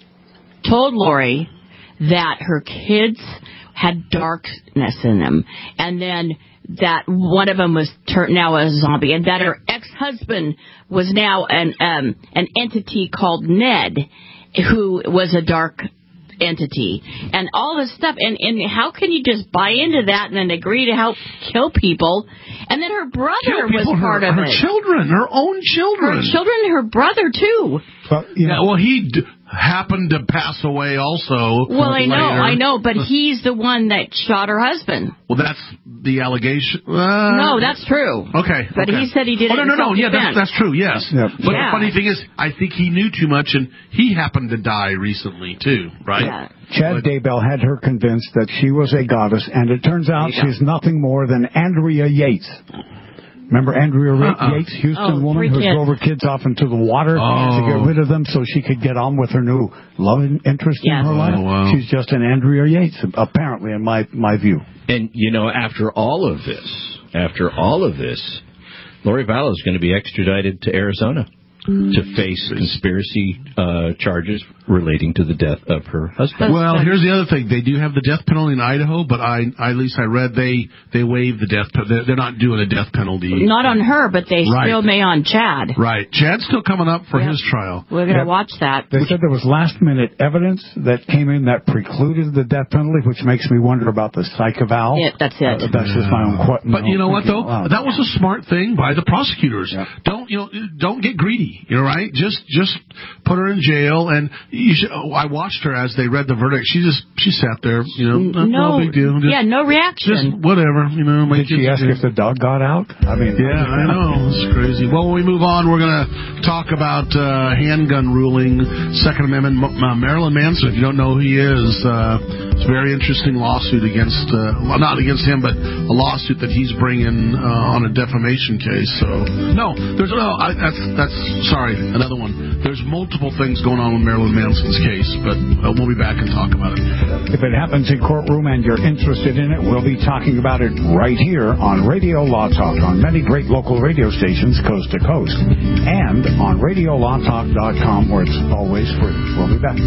told Lori that her kids had darkness in them, and then that one of them was turned now a zombie, and that her ex-husband was now an um, an entity called Ned, who was a dark entity, and all this stuff. And, and how can you just buy into that and then agree to help kill people? And then her brother Kill was people, part her, of her it. children, her own children. Her children, her brother too. Well, you Yeah, know, well, he d- happened to pass away also. Well, I know, later. I know, but he's the one that shot her husband. Well, that's the allegation. Uh, No, that's true. Okay. But okay. he said he did oh, it no, in no, no. Yeah, self-defense. that's, that's true, yes. Yep. But Yeah. the funny thing is, I think he knew too much, and he happened to die recently, too, right? Yeah. Chad Daybell had her convinced that she was a goddess, and it turns out There you she's nothing more than Andrea Yates. Remember Andrea Uh-uh. Yates, Houston Oh, woman three who kids. drove her kids off into the water Oh. to get rid of them so she could get on with her new love and interest Yes. in her life? Oh, wow. She's just an Andrea Yates, apparently, in my my view. And, you know, after all of this, after all of this, Lori Vallow is going to be extradited to Arizona to face conspiracy uh, charges relating to the death of her husband. Well, here's the other thing. They do have the death penalty in Idaho, but I, I at least I read they they waive the death penalty. They're, they're not doing a death penalty. Not on her, but they Right. still may on Chad. Right. Chad's still coming up for Yep. his trial. We're going to Yep. watch that. They said there was last-minute evidence that came in that precluded the death penalty, which makes me wonder about the psych eval. Yeah, that's it. Uh, that's just my own question. But you know what though? Wow. That was a smart thing by the prosecutors. Yeah. Don't you know? Don't get greedy. You know, right? Just just put her in jail. And you should, oh, I watched her as they read the verdict. She just she sat there. You know, no, No, no big deal. Just, yeah, no just reaction. whatever. You know. Did she ask if the dog got out? I mean, Yeah, I know. It's crazy. Well, when we move on, we're going to talk about uh, handgun ruling, Second Amendment. M- uh, Marilyn Manson, if you don't know who he is, uh, it's a very interesting lawsuit against, uh, well, not against him, but a lawsuit that he's bringing uh, on a defamation case. So, no, there's no, I, that's, that's, sorry, another one. There's multiple things going on with Marilyn Manson's case, but uh, we'll be back and talk about it. if it happens in courtroom and you're interested in it, we'll be talking about it right here on Radio Law Talk on many great local radio stations coast to coast and on radio law talk dot com where it's always free. We'll be back.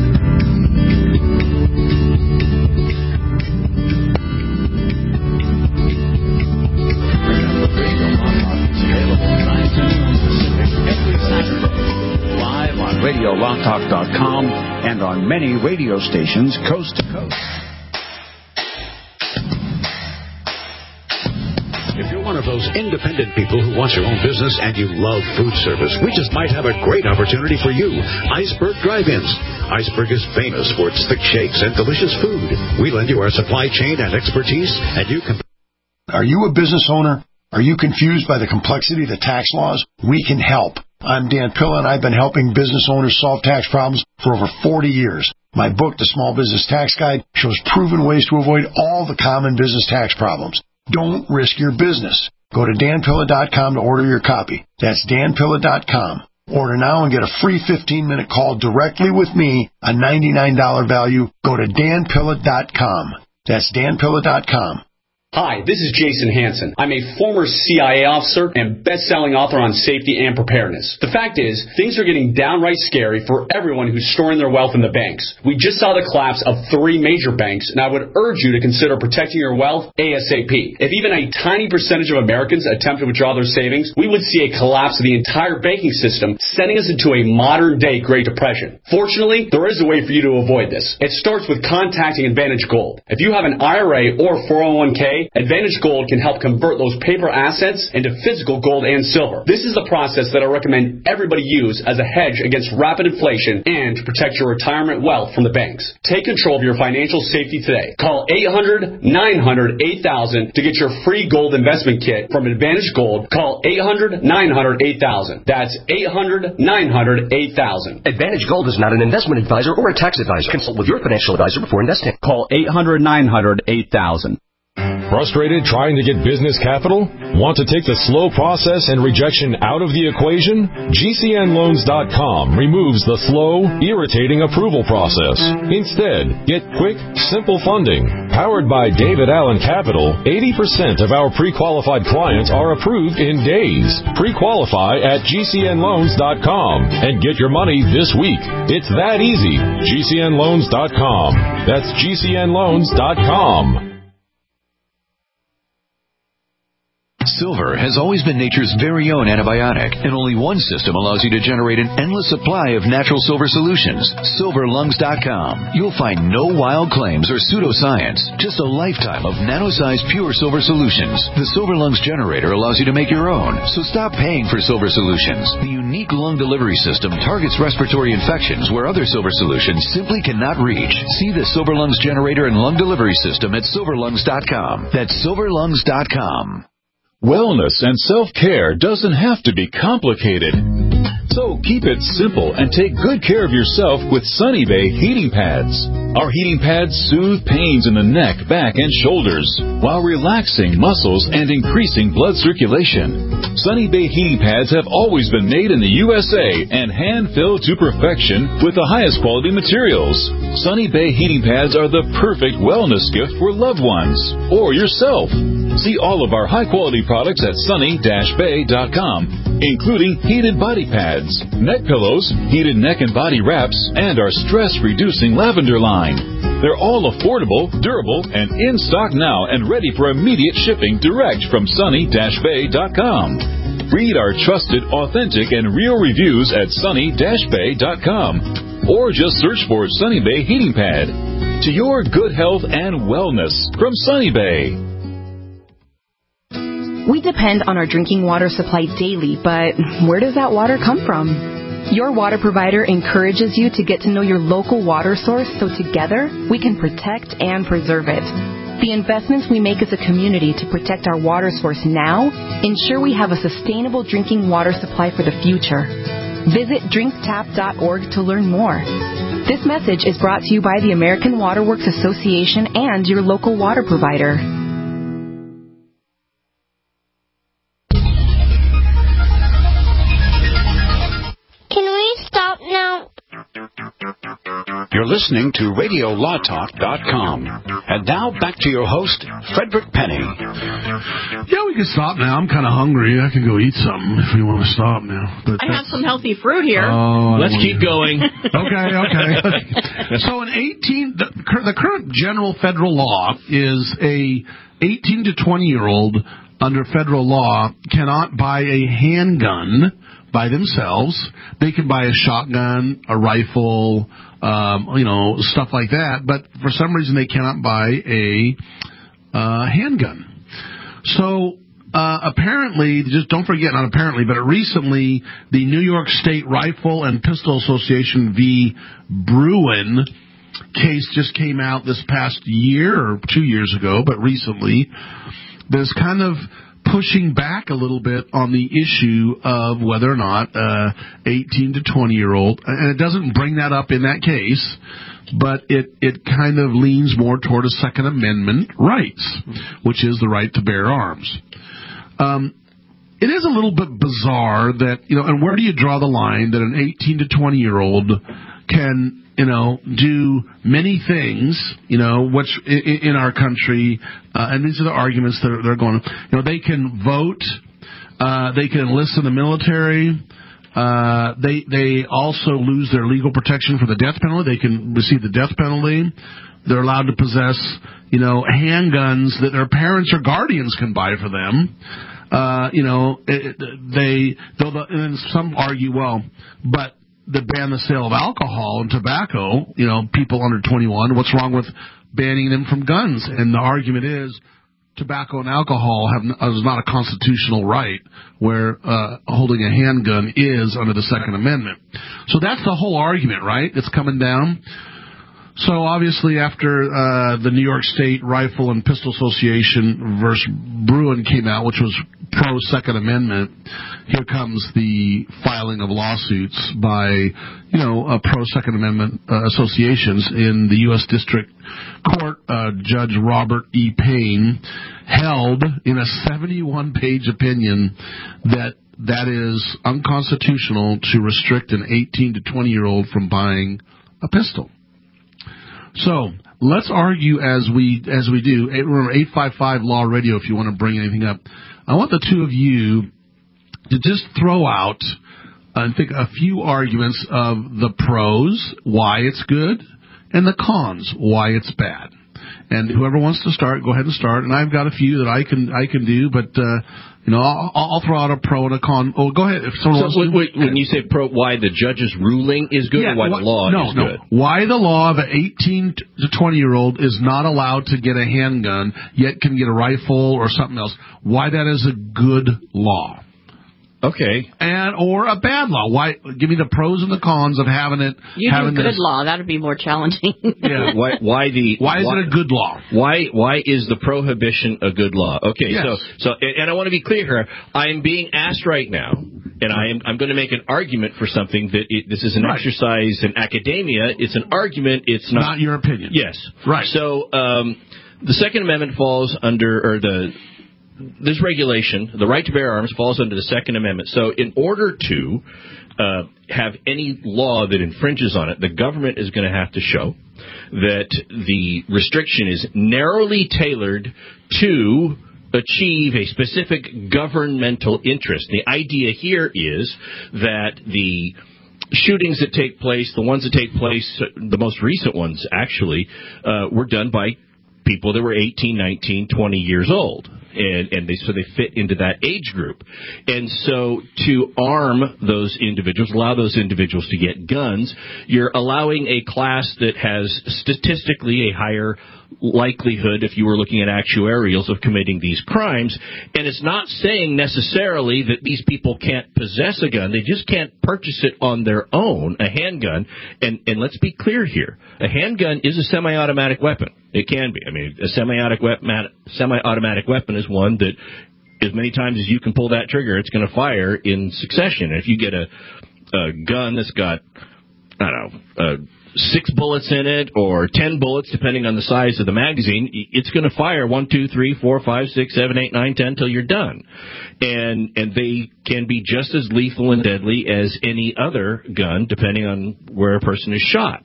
Live on radio law talk dot com and on many radio stations coast to coast. If you're one of those independent people who wants your own business and you love food service, we just might have a great opportunity for you. Iceberg Drive-Ins. Iceberg is famous for its thick shakes and delicious food. We lend you our supply chain and expertise, and you can... Are you a business owner? Are you confused by the complexity of the tax laws? We can help. I'm Dan Pilla, and I've been helping business owners solve tax problems for over forty years. My book, The Small Business Tax Guide, shows proven ways to avoid all the common business tax problems. Don't risk your business. Go to dan pilla dot com to order your copy. That's dan pilla dot com. Order now and get a free fifteen-minute call directly with me, a ninety-nine dollars value. Go to dan pilla dot com. That's dan pilla dot com. Hi, this is Jason Hansen. I'm a former C I A officer and best-selling author on safety and preparedness. The fact is, things are getting downright scary for everyone who's storing their wealth in the banks. We just saw the collapse of three major banks, and I would urge you to consider protecting your wealth ASAP. If even a tiny percentage of Americans attempt to withdraw their savings, we would see a collapse of the entire banking system, sending us into a modern-day Great Depression. Fortunately, there is a way for you to avoid this. It starts with contacting Advantage Gold. If you have an I R A or four oh one k, Advantage Gold can help convert those paper assets into physical gold and silver. This is the process that I recommend everybody use as a hedge against rapid inflation and to protect your retirement wealth from the banks. Take control of your financial safety today. Call eight hundred, nine hundred, eight thousand to get your free gold investment kit from Advantage Gold. Call eight hundred, nine hundred, eight thousand. That's eight hundred, nine hundred, eight thousand. Advantage Gold is not an investment advisor or a tax advisor. Consult with your financial advisor before investing. Call eight hundred, nine hundred, eight thousand. Frustrated trying to get business capital? Want to take the slow process and rejection out of the equation? G C N Loans dot com removes the slow, irritating approval process. Instead, get quick, simple funding. Powered by David Allen Capital, eighty percent of our pre-qualified clients are approved in days. Pre-qualify at G C N Loans dot com and get your money this week. It's that easy. G C N Loans dot com. That's G C N Loans dot com. Silver has always been nature's very own antibiotic, and only one system allows you to generate an endless supply of natural silver solutions. Silver Lungs dot com. You'll find no wild claims or pseudoscience, just a lifetime of nano-sized pure silver solutions. The Silver Lungs generator allows you to make your own, so stop paying for silver solutions. The unique lung delivery system targets respiratory infections where other silver solutions simply cannot reach. See the Silver Lungs generator and lung delivery system at Silver Lungs dot com. That's Silver Lungs dot com. Wellness and self-care doesn't have to be complicated. So keep it simple and take good care of yourself with Sunny Bay heating pads. Our heating pads soothe pains in the neck, back, and shoulders while relaxing muscles and increasing blood circulation. Sunny Bay heating pads have always been made in the U S A and hand-filled to perfection with the highest quality materials. Sunny Bay heating pads are the perfect wellness gift for loved ones or yourself. See all of our high-quality products at sunny dash bay dot com, including heated body pads, neck pillows, heated neck and body wraps, and our stress-reducing lavender line. They're all affordable, durable, and in stock now and ready for immediate shipping direct from sunny dash bay dot com. Read our trusted, authentic, and real reviews at sunny dash bay dot com, or just search for Sunny Bay Heating Pad. To your good health and wellness from Sunny Bay. We depend on our drinking water supply daily, but where does that water come from? Your water provider encourages you to get to know your local water source so together we can protect and preserve it. The investments we make as a community to protect our water source now ensure we have a sustainable drinking water supply for the future. Visit drink tap dot org to learn more. This message is brought to you by the American Water Works Association and your local water provider. You're listening to radio law talk dot com. And now back to your host, Frederick Penny. Yeah, we can stop now. I'm kind of hungry. I can go eat something if we want to stop now. But I have some healthy fruit here. Oh, Let's keep going. okay, okay. So in eighteen, the, the current general federal law is a eighteen to twenty year old under federal law cannot buy a handgun by themselves. They can buy a shotgun, a rifle, um, you know, stuff like that. But for some reason, they cannot buy a uh, handgun. So uh, apparently, just don't forget, not apparently, but recently, the New York State Rifle and Pistol Association v. Bruin case just came out this past year or two years ago, but recently. There's kind of pushing back a little bit on the issue of whether or not uh, eighteen to twenty year old, and it doesn't bring that up in that case, but it, it kind of leans more toward a Second Amendment rights, which is the right to bear arms. Um, it is a little bit bizarre that, you know, and where do you draw the line that an eighteen to twenty year old can, you know, do many things, you know, which in, in our country, uh, and these are the arguments that are, they're going, you know, they can vote, uh, they can enlist in the military, uh, they, they also lose their legal protection for the death penalty. They can receive the death penalty. They're allowed to possess, you know, handguns that their parents or guardians can buy for them. Uh, you know, it, they, though the, and some argue, well, but they ban the sale of alcohol and tobacco, you know, people under twenty-one, what's wrong with banning them from guns? And the argument is tobacco and alcohol have is not a constitutional right, where uh, holding a handgun is under the Second Amendment. So that's the whole argument, right? It's coming down. So obviously after uh, the New York State Rifle and Pistol Association versus Bruin came out, which was pro-Second Amendment, here comes the filing of lawsuits by, you know, uh, pro-Second Amendment uh, associations. In the U S District Court, uh, Judge Robert E. Payne held in a seventy-one page opinion that that is unconstitutional to restrict an eighteen to twenty-year-old from buying a pistol. So let's argue as we as we do. Remember, eight five five Law Radio if you want to bring anything up. I want the two of you to just throw out, I think, a few arguments of the pros, why it's good, and the cons, why it's bad. And whoever wants to start, go ahead and start. And I've got a few that I can I can do, but uh, you know, I'll, I'll throw out a pro and a con. Oh, go ahead. If someone so wants wait, to, wait, when you say pro, why the judge's ruling is good, yeah, or why why, the law no, is no. good? Why the law of an eighteen to twenty year old is not allowed to get a handgun, yet can get a rifle or something else. Why that is a good law. Okay. And or a bad law. Why? Give me the pros and the cons of having it. You having do good this. law. That would be more challenging. Yeah. Why? Why the? Why is why, it a good law? Why? Why is the prohibition a good law? Okay. Yes. So, so, and I want to be clear here. I am being asked right now, and I am. I'm going to make an argument for something that it, this is an Right. exercise in academia. It's an argument. It's not, Not your opinion. Yes. Right. So, um, the Second Amendment falls under, or the. This regulation, the right to bear arms, falls under the Second Amendment. So in order to uh, have any law that infringes on it, the government is going to have to show that the restriction is narrowly tailored to achieve a specific governmental interest. The idea here is that the shootings that take place, the ones that take place, the most recent ones actually, uh, were done by people that were eighteen, nineteen, twenty years old. And, and they, so they fit into that age group. And so to arm those individuals, allow those individuals to get guns, you're allowing a class that has statistically a higher likelihood, if you were looking at actuarials, of committing these crimes. And it's not saying necessarily that these people can't possess a gun. They just can't purchase it on their own, a handgun. And, and let's be clear here. A handgun is a semi-automatic weapon. It can be. I mean, a semi-automatic weapon, semi-automatic weapon is one that as many times as you can pull that trigger, it's going to fire in succession. If you get a, a gun that's got, I don't know, uh, six bullets in it or ten bullets, depending on the size of the magazine, it's going to fire one, two, three, four, five, six, seven, eight, nine, ten till you're done. And and they can be just as lethal and deadly as any other gun, depending on where a person is shot.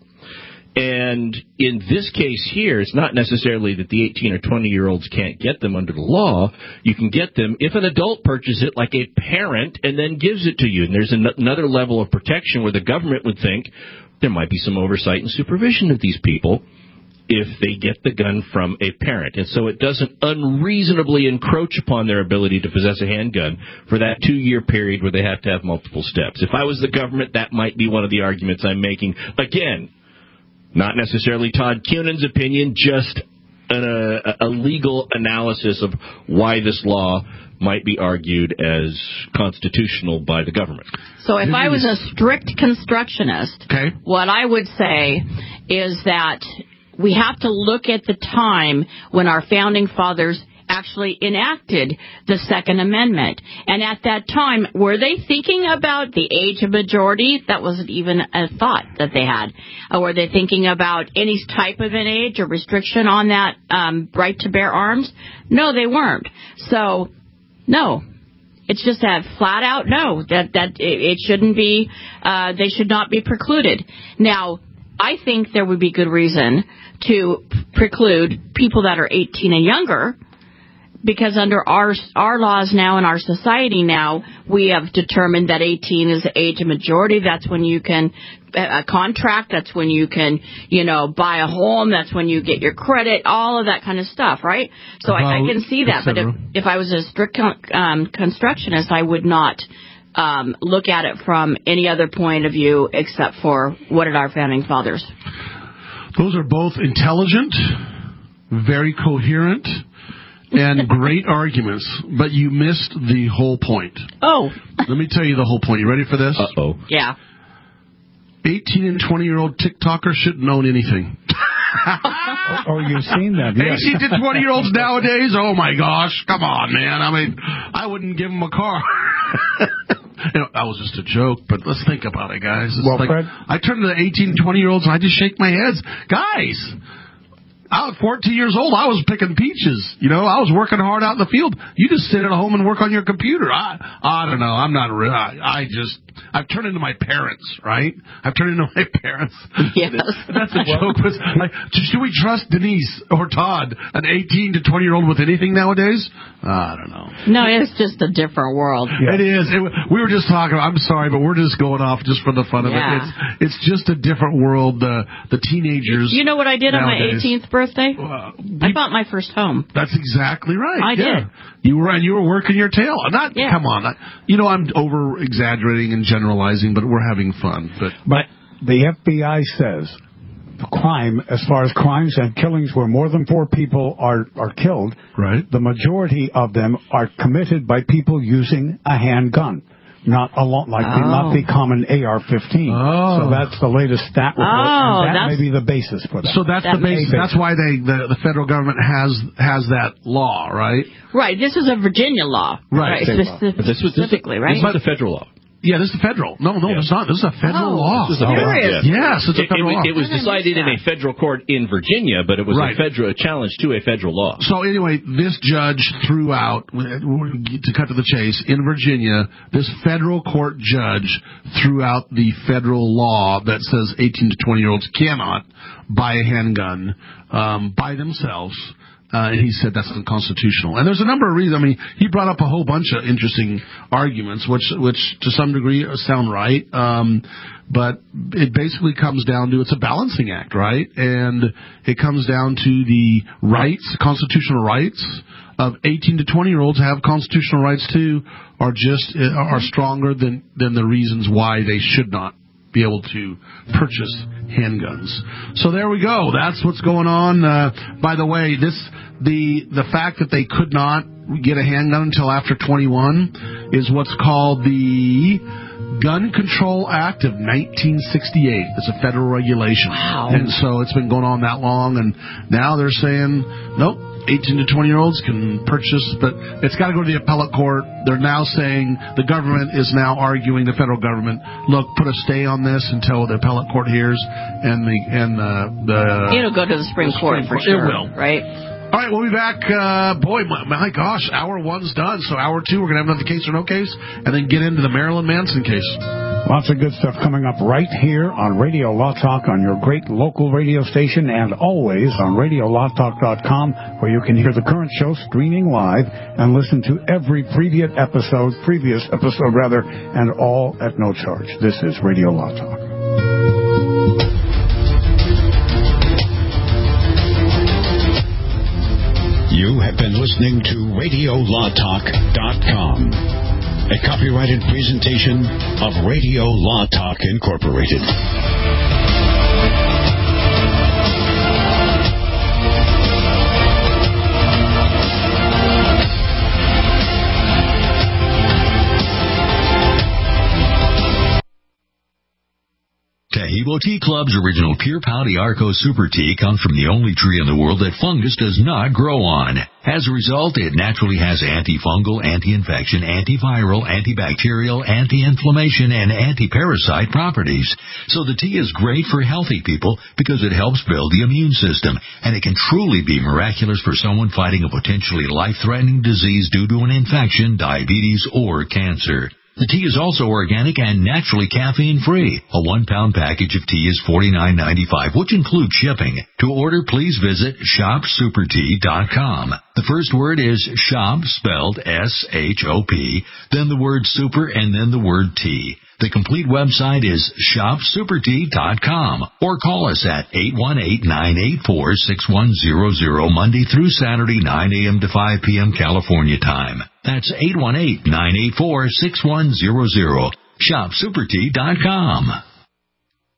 And in this case here, it's not necessarily that the eighteen or twenty-year-olds can't get them under the law. You can get them if an adult purchases it like a parent and then gives it to you. And there's an- another level of protection where the government would think there might be some oversight and supervision of these people if they get the gun from a parent. And so it doesn't unreasonably encroach upon their ability to possess a handgun for that two-year period where they have to have multiple steps. If I was the government, that might be one of the arguments I'm making. Again, not necessarily Todd Cunan's opinion, just an, a, a legal analysis of why this law might be argued as constitutional by the government. So if I was a strict constructionist, okay. what I would say is that we have to look at the time when our founding fathers actually enacted the Second Amendment. And at that time, were they thinking about the age of majority? That wasn't even a thought that they had. Or were they thinking about any type of an age or restriction on that um, right to bear arms? No, they weren't. So, no. It's just that flat out no, that that it, it shouldn't be. Uh, they should not be precluded. Now, I think there would be good reason to preclude people that are eighteen and younger, because under our our laws now in our society now, we have determined that eighteen is the age of majority. That's when you can a contract. That's when you can, you know, buy a home. That's when you get your credit. All of that kind of stuff, right? So I, I can see that. But if, if I was a strict con- um, constructionist, I would not um, look at it from any other point of view except for what did our founding fathers. Those are both intelligent, very coherent, and great arguments, but you missed the whole point. Oh. Let me tell you the whole point. You ready for this? Uh-oh. Yeah. eighteen and twenty-year-old TikTokers shouldn't own anything. Oh, you've seen that, yes. eighteen to twenty-year-olds nowadays, oh my gosh, come on, man. I mean, I wouldn't give them a car. You know, that was just a joke, but let's think about it, guys. It's well, like, Fred, I turn to the eighteen, twenty-year-olds and I just shake my heads. Guys, I was fourteen years old. I was picking peaches. You know, I was working hard out in the field. You just sit at home and work on your computer. I, I don't know. I'm not real. I, I just, I've turned into my parents, right? I've turned into my parents. Yes. That's a joke. But like, should we trust Denise or Todd, an eighteen to twenty year old, with anything nowadays? I don't know. No, it's just a different world. Yeah. It is. It, we were just talking. I'm sorry, but we're just going off just for the fun of yeah. it. It's, it's just a different world. The the teenagers. You know what I did nowadays. on my eighteenth birthday? Uh, I bought my first home. That's exactly right. I yeah. did. You were and you were working your tail. Not yeah. come on. I, you know, I'm over exaggerating and generalizing, but we're having fun. But but the F B I says the crime, as far as crimes and killings where more than four people are are killed, right? The majority of them are committed by people using a handgun. Not a lot, like oh. the, not the common A R fifteen. Oh. So that's the latest stat report, oh, and that that's, may be the basis for that. So that's that the basis. basis. That's why they the, the federal government has has that law, right? Right. This is a Virginia law. Right. right. Specific, But this was specifically, right? This is the federal law. Yeah, this is the federal. No, no, yeah. it's not. This is a federal oh, law. This is a federal serious? law. Yes, it's a It, federal it, law. it was decided in a federal court in Virginia, but it was right. a federal a challenge to a federal law. So anyway, this judge threw out, to cut to the chase, in Virginia, this federal court judge threw out the federal law that says eighteen to twenty-year-olds cannot buy a handgun um, by themselves. Uh, and he said that's unconstitutional. And there's a number of reasons. I mean, he brought up a whole bunch of interesting arguments, which, which to some degree sound right. Um, but it basically comes down to, it's a balancing act, right? And it comes down to the rights, constitutional rights of eighteen to twenty year olds have constitutional rights too, are just, are stronger than, than the reasons why they should not be able to purchase handguns. So there we go. That's what's going on. Uh, by the way, this the the fact that they could not get a handgun until after twenty-one is what's called the Gun Control Act of nineteen sixty-eight. It's a federal regulation. Wow. And so it's been going on that long, and now they're saying, nope, eighteen to twenty-year-olds can purchase, but it's got to go to the appellate court. They're now saying, the government is now arguing, the federal government, look, put a stay on this until the appellate court hears, and the and the, the it'll go to the Supreme, the Supreme Court for Court. sure. It will, right? All right, we'll be back. Uh, boy, my, my gosh, hour one's done. So hour two, we're going to have another case or no case, and then get into the Marilyn Manson case. Lots of good stuff coming up right here on Radio Law Talk, on your great local radio station, and always on radio law talk dot com, where you can hear the current show streaming live and listen to every previous episode, previous episode rather, and all at no charge. This is Radio Law Talk. You have been listening to radio law talk dot com, a copyrighted presentation of Radio Law Talk Incorporated. Taheebo Tea Club's original Pure Pau Arco Super Tea comes from the only tree in the world that fungus does not grow on. As a result, it naturally has antifungal, anti-infection, antiviral, antibacterial, anti-inflammation, and anti-parasite properties. So the tea is great for healthy people because it helps build the immune system, and it can truly be miraculous for someone fighting a potentially life-threatening disease due to an infection, diabetes, or cancer. The tea is also organic and naturally caffeine-free. A one-pound package of tea is forty-nine ninety-five, which includes shipping. To order, please visit shop super tea dot com. The first word is shop, spelled S H O P, then the word super, and then the word tea. The complete website is shop super tea dot com, or call us at eight one eight, nine eight four, six one zero zero Monday through Saturday, nine a.m. to five p.m. California time. That's eight one eight, nine eight four, six one zero zero. shop super tea dot com.